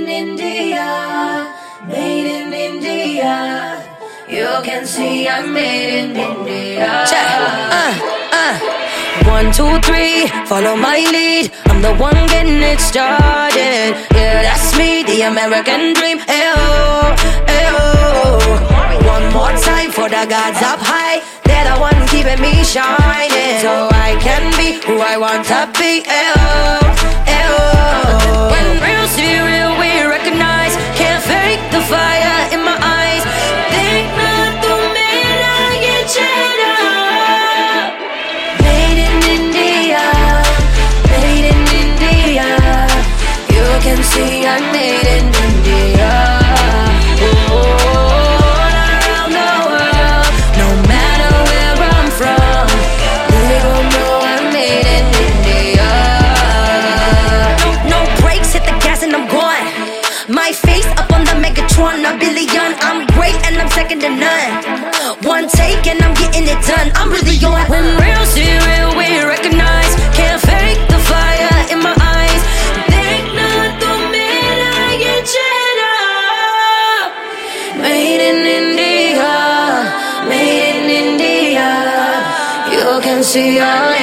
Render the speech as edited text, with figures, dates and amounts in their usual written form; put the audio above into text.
in India, made in India. You can see I'm made in India. Check. 1, 2, 3, follow my lead. I'm the one getting it started. Yeah, that's me, the American dream. Ayo, ayo. One more time for the gods up high. They're the one keeping me shining, so I can be who I want to be. Ayo, ayo. When real see real, we recognize. Can't fake the fire in my eyes. Think not to me, I get cheddar. Made in India, made in India. You can see I'm made in India. Oh, all around the world, no matter where I'm from, they gon' know I'm made in India. No brakes, hit the gas and I'm gone. My face up on the Megatron, a billion. I'm great and I'm second to none. One take and I'm getting it done. I'm really on. When real see real, we recognize. Can't fake the fire in my eyes. Think not to me, I get cheddar. Made in India, made in India. You can see all